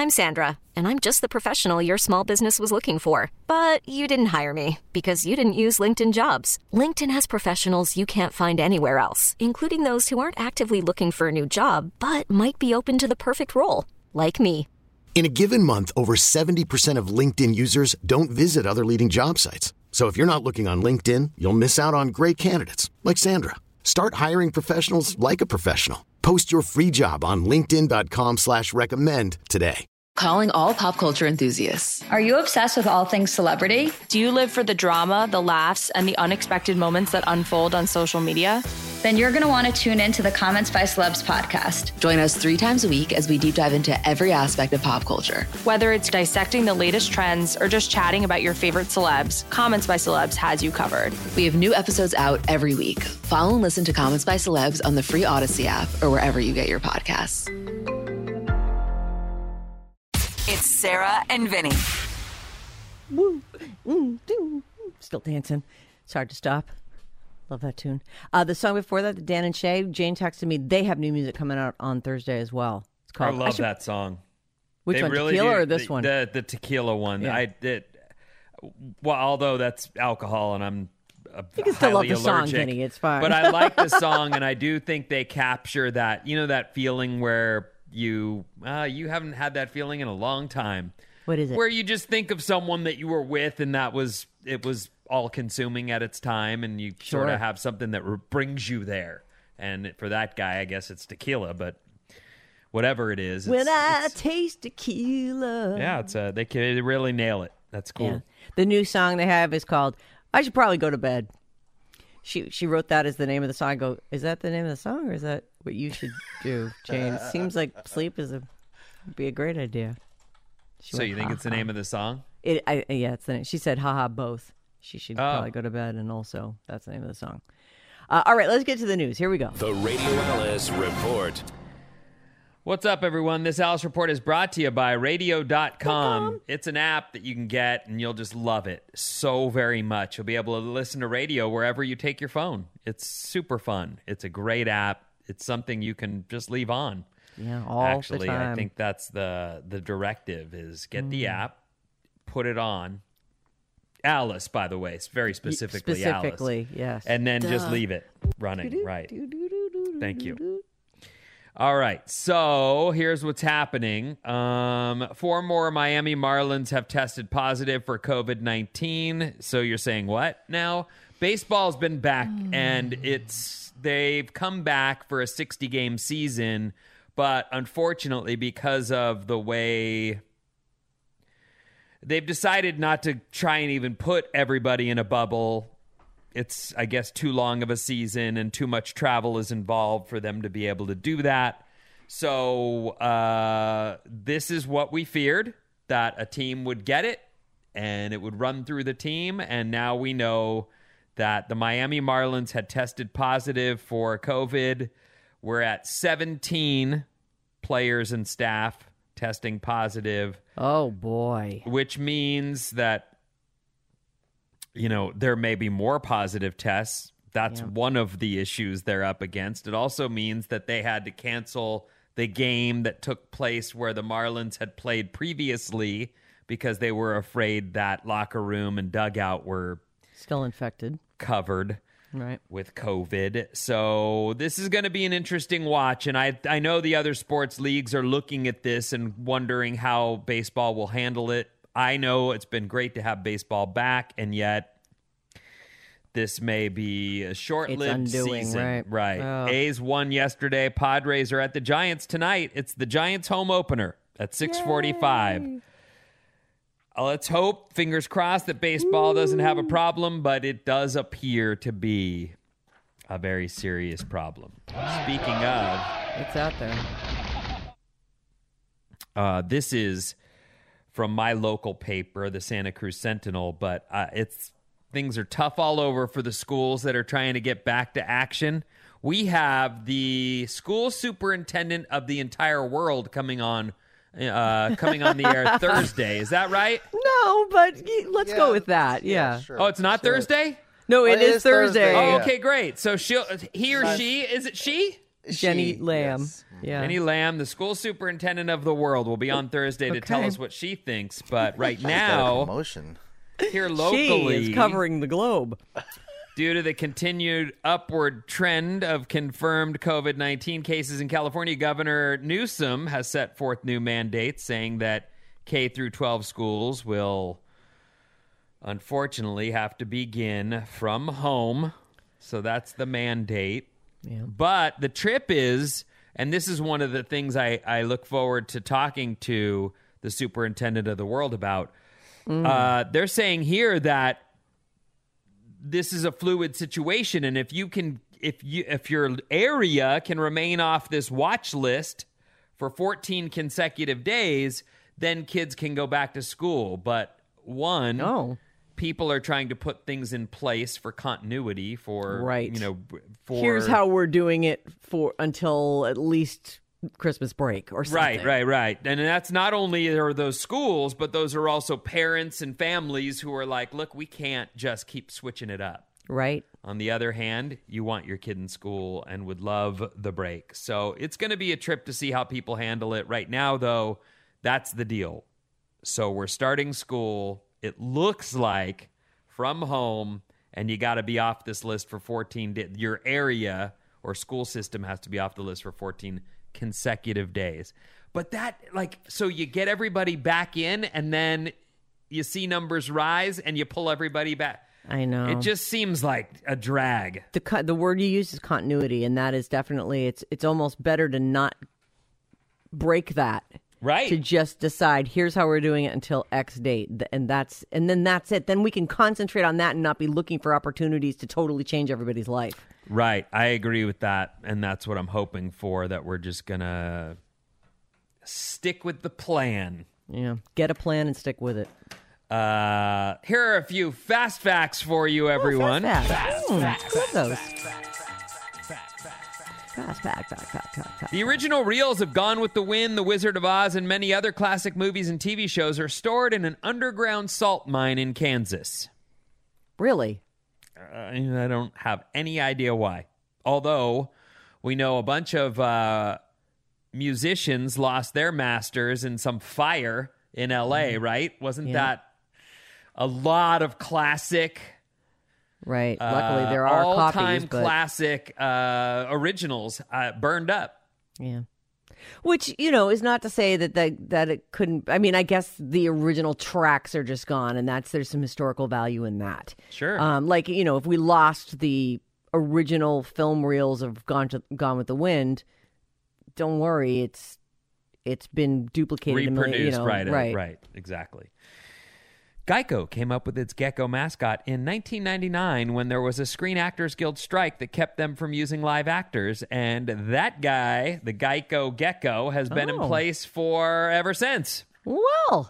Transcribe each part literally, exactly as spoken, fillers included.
I'm Sandra, and I'm just the professional your small business was looking for. But you didn't hire me because you didn't use LinkedIn Jobs. LinkedIn has professionals you can't find anywhere else, including those who aren't actively looking for a new job, but might be open to the perfect role, like me. In a given month, over seventy percent of LinkedIn users don't visit other leading job sites. So if you're not looking on LinkedIn, you'll miss out on great candidates like Sandra. Start hiring professionals like a professional. Post your free job on linkedin.com slash recommend today. Calling all pop culture enthusiasts. Are you obsessed with all things celebrity? Do you live for the drama, the laughs, and the unexpected moments that unfold on social media? Then you're going to want to tune in to the Comments by Celebs podcast. Join us three times a week as we deep dive into every aspect of pop culture. Whether it's dissecting the latest trends or just chatting about your favorite celebs, Comments by Celebs has you covered. We have new episodes out every week. Follow and listen to Comments by Celebs on the free Odyssey app or wherever you get your podcasts. It's Sarah and Vinny. Woo, mm, ding. Still dancing. It's hard to stop. Love that tune. Uh, the song before that, the Dan and Shay, Jane texted me. They have new music coming out on Thursday as well. It's called. I love I should, that song. Which they one, really Tequila do, or this the, one? The the Tequila one. Yeah. I did. Well, although that's alcohol, and I'm. Uh, you can still love the allergic, song, Vinny. It's fine. But I like the song, and I do think they capture that. You know that feeling where you uh, you haven't had that feeling in a long time. What is it? Where you just think of someone that you were with, and that was it was all consuming at its time, and you Sure. sort of have something that re- brings you there. And for that guy, I guess it's tequila, but whatever it is, When it's, I it's, taste tequila. yeah, it's uh, they can they really nail it. That's cool. Yeah. The new song they have is called "I Should Probably Go to Bed." She she wrote that as the name of the song. I go, is that the name of the song, or is that what you should do, Jane? It seems like sleep is a would be a great idea. She So went, you think ha, it's the ha. name of the song? It, I, yeah, it's the name. She said, haha, both. She should Oh. probably go to bed, and also, that's the name of the song. Uh, all right, let's get to the news. Here we go. The Radio Alice Report. What's up, everyone? This Alice Report is brought to you by radio dot com. It's an app that you can get, and you'll just love it so very much. You'll be able to listen to radio wherever you take your phone. It's super fun. It's a great app. It's something you can just leave on. Yeah, all Actually, the time. I think that's the the directive is get the app, put it on. Alice, by the way, it's very specifically, Specifically, Alice. yes. And then Duh. just leave it running, right. Thank you. All right, so here's what's happening. Um, four more Miami Marlins have tested positive for covid nineteen. So you're saying what now? Baseball's been back, and it's they've come back for a sixty-game season, but unfortunately, because of the way they've decided not to try and even put everybody in a bubble, it's, I guess, too long of a season and too much travel is involved for them to be able to do that. So uh, this is what we feared, that a team would get it and it would run through the team. And now we know that the Miami Marlins had tested positive for COVID. We're at seventeen players and staff testing positive. Oh, boy. Which means that, you know, there may be more positive tests. That's Yeah. one of the issues they're up against. It also means that they had to cancel the game that took place where the Marlins had played previously because they were afraid that locker room and dugout were Still infected. covered Right. with COVID. So this is going to be an interesting watch. And I, I know the other sports leagues are looking at this and wondering how baseball will handle it. I know it's been great to have baseball back, and yet this may be a short-lived It's undoing, season. right. Right. Oh. A's won yesterday. Padres are at the Giants tonight. It's the Giants home opener at six forty-five. Uh, Let's hope, fingers crossed, that baseball doesn't have a problem, but it does appear to be a very serious problem. Speaking of, It's out there. uh, this is from my local paper, the Santa Cruz Sentinel, but uh, it's things are tough all over for the schools that are trying to get back to action. We have the school superintendent of the entire world coming on uh, coming on the air Thursday. Is that right? No, but y- let's Yeah, go with that. Yeah. sure. Oh, it's not Sure. Thursday? No, Well, it it is is Thursday. Thursday. Oh, Yeah. okay, great. So she'll, he or she, is it she? Jenny She- Lamb. yes. Yeah. Jenny Lamb, the school superintendent of the world, will be on Thursday to tell Okay. us what she thinks. But right She's got a now, promotion. here She locally, is covering the globe. due to the continued upward trend of confirmed COVID nineteen cases in California, Governor Newsom has set forth new mandates saying that K through twelve schools will unfortunately have to begin from home. So that's the mandate. Yeah. But the trip is, and this is one of the things I, I look forward to talking to the superintendent of the world about. Uh, they're saying here that this is a fluid situation, and if you can, if you, if your area can remain off this watch list for fourteen consecutive days, then kids can go back to school. But one, Oh. people are trying to put things in place for continuity. For Right. you know, for Here's how we're doing it for until at least Christmas break or something. Right, right, right. And that's not only are those schools, but those are also parents and families who are like, look, we can't just keep switching it up. Right. On the other hand, you want your kid in school and would love the break. So it's going to be a trip to see how people handle it. Right now, though, that's the deal. So we're starting school. It looks like from home, and you got to be off this list for fourteen days. Your area or school system has to be off the list for fourteen consecutive days. But that, like, so you get everybody back in, and then you see numbers rise, and you pull everybody back. I know. It just seems like a drag. the co- the word you use is continuity, and that is definitely it's it's almost better to not break that. Right. To just decide, here's how we're doing it until X date, Th- and that's and then that's it. Then we can concentrate on that and not be looking for opportunities to totally change everybody's life. Right. I agree with that. And that's what I'm hoping for, that we're just going to stick with the plan. Yeah, get a plan and stick with it. Uh, here are a few fast facts for you, everyone. Oh, fast facts. Mm, love those. Fast fact, fact, fact, fact, fact. The original reels of Gone with the Wind, The Wizard of Oz, and many other classic movies and T V shows are stored in an underground salt mine in Kansas. Really? Uh, I don't have any idea why. Although we know a bunch of uh, musicians lost their masters in some fire in L A, right? Wasn't Yeah. that a lot of classic... Right. Luckily, there are all copies, time but classic uh, originals uh, burned up. yeah. Which, you know, is not to say that, that that it couldn't. I mean, I guess the original tracks are just gone, and that's there's some historical value in that. Sure. Um, like, you know, if we lost the original film reels of Gone to Gone with the Wind, don't worry, it's it's been duplicated. Reproduced, a million, you know, right, uh, right, right, exactly. Geico came up with its gecko mascot in nineteen ninety-nine when there was a Screen Actors Guild strike that kept them from using live actors, and that guy, the Geico gecko, has been in Oh. place for ever since. Well,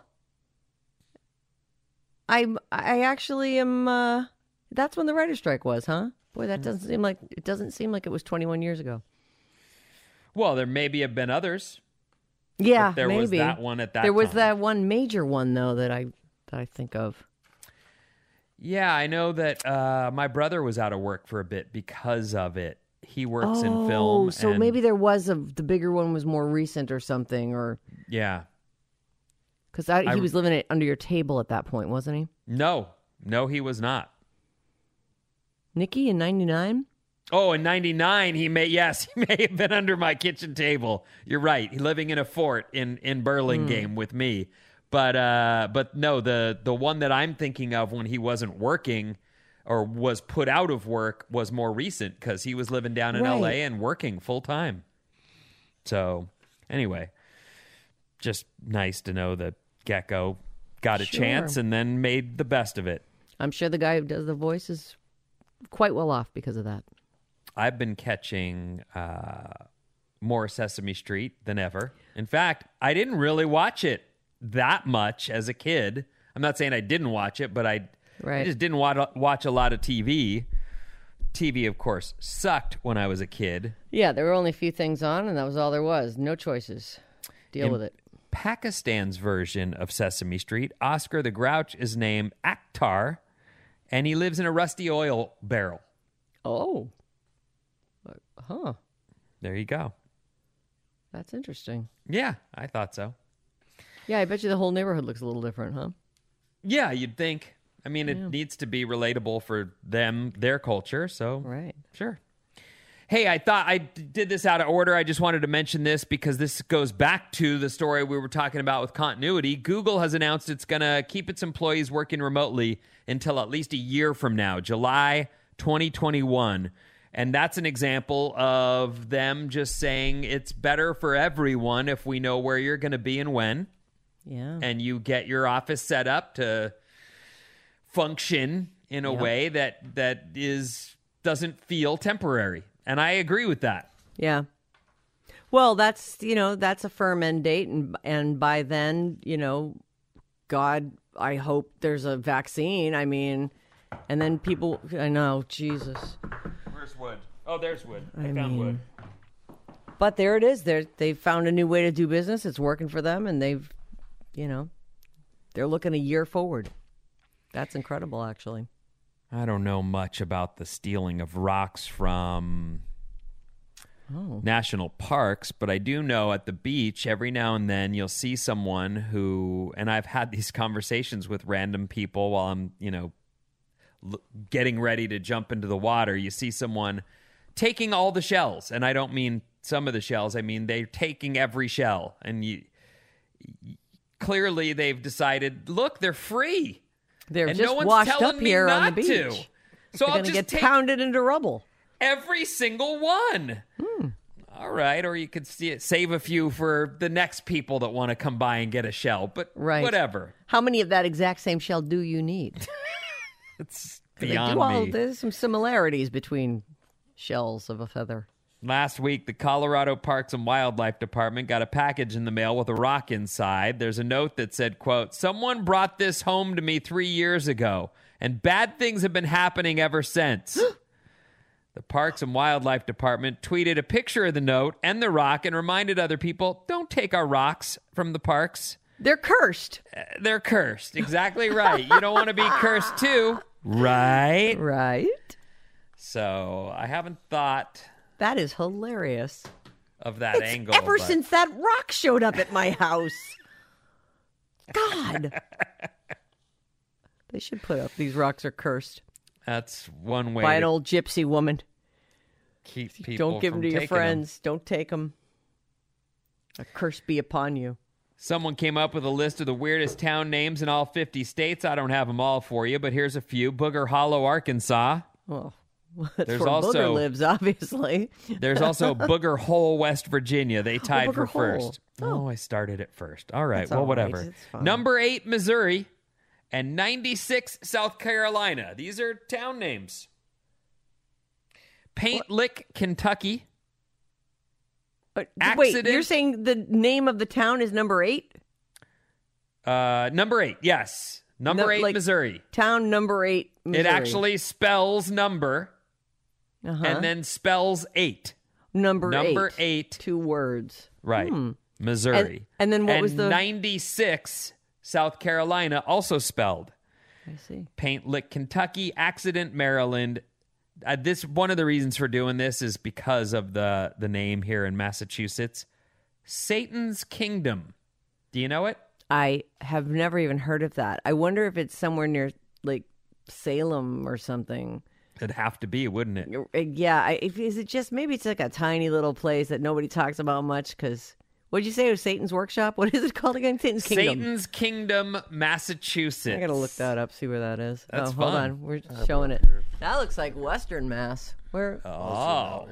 I'm. I actually am. Uh, that's when the writer's strike was, huh? Boy, that doesn't seem like it doesn't seem like it was twenty-one years ago. Well, there maybe have been others. Yeah, But there maybe was that one at that There was time. that one major one though that I that I think of. Yeah, I know that uh, my brother was out of work for a bit because of it. He works in Oh, film. so and- maybe there was a the bigger one was more recent or something, or Yeah. because he I- was living it under your table at that point, wasn't he? No, no, he was not. Nikki in ninety-nine. Oh, in ninety-nine, he may, yes, he may have been under my kitchen table. You're right. He living in a fort in, in Burlingame with me. But, uh, but no, the, the one that I'm thinking of when he wasn't working or was put out of work was more recent because he was living down in L A Right. and working full time. So anyway, just nice to know that Gecko got a Sure. chance and then made the best of it. I'm sure the guy who does the voice is quite well off because of that. I've been catching uh, more Sesame Street than ever. In fact, I didn't really watch it that much as a kid. I'm not saying I didn't watch it, but I, I Right. just didn't wa- watch a lot of T V. T V, of course, sucked when I was a kid. Yeah, there were only a few things on, and that was all there was. No choices. Deal In with it. Pakistan's version of Sesame Street, Oscar the Grouch is named Akhtar, and he lives in a rusty oil barrel. Oh. Huh. There you go. That's interesting. Yeah, I thought so. Yeah, I bet you the whole neighborhood looks a little different, huh? Yeah, you'd think. I mean, it Yeah. needs to be relatable for them, their culture, so Right. sure. Hey, I thought I d- did this out of order. I just wanted to mention this because this goes back to the story we were talking about with continuity. Google has announced it's going to keep its employees working remotely until at least a year from now, July twenty twenty-one. And that's an example of them just saying it's better for everyone if we know where you're going to be and when. Yeah. And you get your office set up to function in a Yep. way that that is doesn't feel temporary. And I agree with that. Yeah. Well, that's, you know, that's a firm end date. And, and by then, you know, God, I hope there's a vaccine. I mean, and then people, I know, Jesus. Where's wood? Oh, there's wood. I, I found mean- wood. But there it is. They're, they've found a new way to do business. It's working for them. And they've, you know, they're looking a year forward. That's incredible, actually. I don't know much about the stealing of rocks from Oh. national parks, but I do know at the beach, every now and then you'll see someone who, and I've had these conversations with random people while I'm, you know, l- getting ready to jump into the water. You see someone taking all the shells, and I don't mean some of the shells. I mean they're taking every shell, and you clearly they've decided, look, they're free. They're And just no one's washed telling up me here on the not beach. to. So They're I'll going to just get take pounded into rubble. every single one. Hmm. All right, or you could see it, save a few for the next people that want to come by and get a shell. But Right. whatever. How many of that exact same shell do you need? It's They beyond do all, me. there's some similarities between shells of a feather. Last week, the Colorado Parks and Wildlife Department got a package in the mail with a rock inside. There's a note that said, quote, "Someone brought this home to me three years ago, and bad things have been happening ever since." The Parks and Wildlife Department tweeted a picture of the note and the rock and reminded other people, don't take our rocks from the parks. They're cursed. Uh, They're cursed. Exactly right. You don't want to be cursed too, right? Right? So I haven't thought That is hilarious. of that It's angle. ever but- since that rock showed up at my house. God. They should put up these rocks are cursed That's one way by an to old gypsy woman. keep people Don't give from them to your taking 'em. friends. Don't take them. A curse be upon you. Someone came up with a list of the weirdest town names in all fifty states. I don't have them all for you, but here's a few. Booger Hollow, Arkansas. Well, that's There's where also- Booger lives, obviously. There's also Booger Hole, West Virginia. They tied for Booger Hole. first. Oh. I started it first. All right. That's well, all right. whatever. It's fine. Number eight, Missouri, and ninety-six, South Carolina. These are town names. Paint Lick, Kentucky. But, wait, Accident- you're saying the name of the town is number eight? Uh, number eight, yes. Number No, eight, like- Missouri. Town number eight, Missouri. It actually spells number uh-huh. and then spells eight. number, Number eight. eight. Two words. Right. Hmm. Missouri. And- and then what And was the- ninety-six, South Carolina, also spelled. I see. Paint Lick, Kentucky, Accident, Maryland. Uh, this one of the reasons for doing this is because of the the name here in Massachusetts, Satan's Kingdom. Do you know it? I have never even heard of that. I wonder if it's somewhere near like Salem or something. It'd have to be, wouldn't it? Uh, Yeah, I, if- is it just maybe it's like a tiny little place that nobody talks about much? Because what'd you say it was Satan's Workshop? What is it called again? Satan's Kingdom. Satan's Kingdom, Massachusetts. I gotta look that up, see where that is. That's oh, hold fun. on, we're showing it. That looks like Western Mass. Where Oh,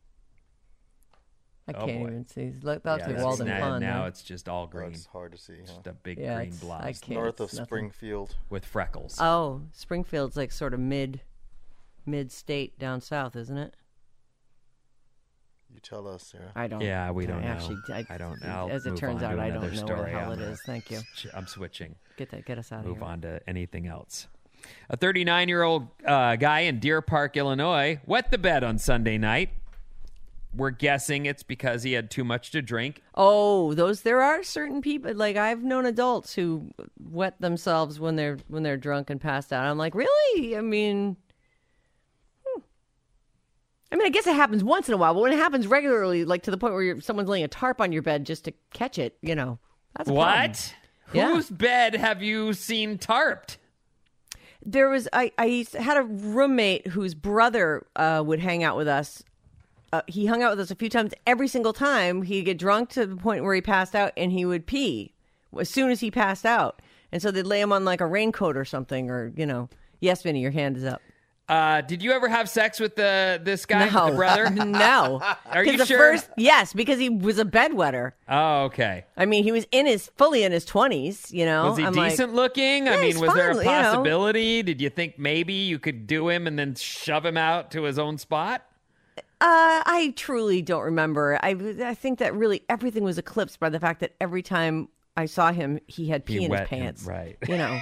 I oh, can't boy. even see. Look, that's yeah, like that's Walden now, Pond. now huh? it's just all Oh, green. it's hard to see. Huh? Just a big Yeah, green it's- blob I can't. North of it's nothing. Springfield. with freckles. Oh, Springfield's like sort of mid, mid state down south, isn't it? You tell us, Sarah. I don't. Yeah, we don't I know. actually, I, I don't know. As it Move turns on out, to I don't another know where story. the hell I'm it gonna is. Thank you. ch- I'm switching. Get that. Get us out of Move here. on to anything else. A thirty-nine-year-old uh, guy in Deer Park, Illinois, wet the bed on Sunday night. We're guessing it's because he had too much to drink. Oh, those there are certain people like I've known adults who wet themselves when they're when they're drunk and passed out. I'm like, really? I mean, hmm. I mean, I guess it happens once in a while, but when it happens regularly, like to the point where you're, someone's laying a tarp on your bed just to catch it, you know, that's a problem. What? Yeah. Whose bed have you seen tarped? There was, I, I had a roommate whose brother uh, would hang out with us. Uh, he hung out with us a few times. Every single time he'd get drunk to the point where he passed out and he would pee as soon as he passed out. And so they'd lay him on like a raincoat or something, or, you know, yes, Vinny, your hand is up. Uh, did you ever have sex with the this guy, no. the brother? No. Are you the sure? First, yes, because he was a bedwetter. Oh, okay. I mean, he was in his fully in his twenties. You know, Was he I'm decent like, looking? Yeah, I mean, he's was there a fine, you know. possibility? Did you think maybe you could do him and then shove him out to his own spot? Uh, I truly don't remember. I I think that really everything was eclipsed by the fact that every time I saw him, he had pee He in his wet him, pants. right. You know,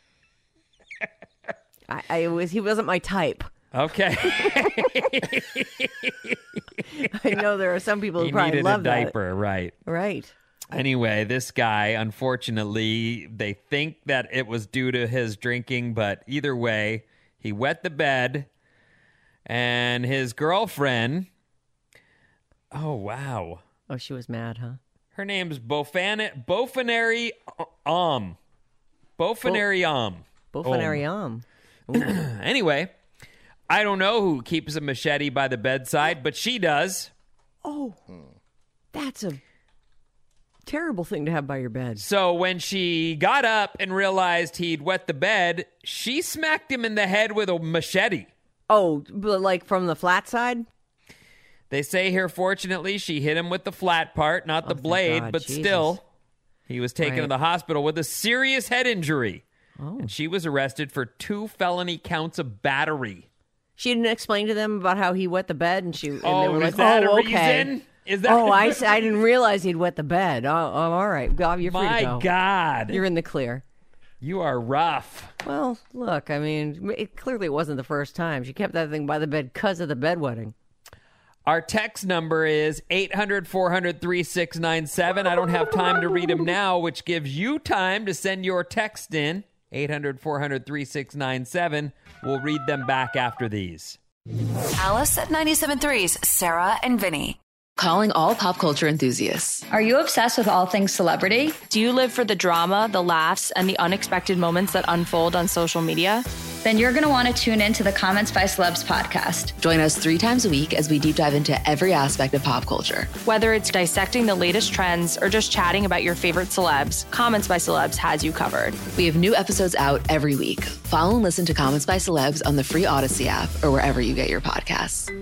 I, I was he wasn't my type. Okay. I know there are some people who He probably needed love a diaper, right. that. Right. Anyway, this guy, unfortunately, they think that it was due to his drinking, but either way, he wet the bed, and his girlfriend, oh, wow. Oh, she was mad, huh? Her name's Bofan- Bofanary Om. Bofanary Om. Bofanary Om. Anyway, I don't know who keeps a machete by the bedside, but she does. Oh, that's a terrible thing to have by your bed. So when she got up and realized he'd wet the bed, she smacked him in the head with a machete. Oh, but like from the flat side? They say here, fortunately, she hit him with the flat part, not the Oh, thank blade, God. but Jesus. still, he was taken Right. to the hospital with a serious head injury. Oh. And she was arrested for two felony counts of battery. She didn't explain to them about how he wet the bed, and she and Oh, they were is like, that "Oh, a okay." reason? Is that Oh, I, s- I didn't realize he'd wet the bed. Oh, oh all right. God, you're free My to go. God. You're in the clear. You are rough. Well, look, I mean, it clearly wasn't the first time. She kept that thing by the bed because of the bedwetting. Our text number is eight hundred, four hundred, thirty-six ninety-seven. I don't have time to read them now, which gives you time to send your text in. eight hundred, four hundred, thirty-six ninety-seven. We'll read them back after these. Alice at ninety-seven point three's Sarah and Vinny. Calling all pop culture enthusiasts. Are you obsessed with all things celebrity? Do you live for the drama, the laughs, and the unexpected moments that unfold on social media? Then you're going to want to tune in to the Comments by Celebs podcast. Join us three times a week as we deep dive into every aspect of pop culture. Whether it's dissecting the latest trends or just chatting about your favorite celebs, Comments by Celebs has you covered. We have new episodes out every week. Follow and listen to Comments by Celebs on the free Odyssey app or wherever you get your podcasts.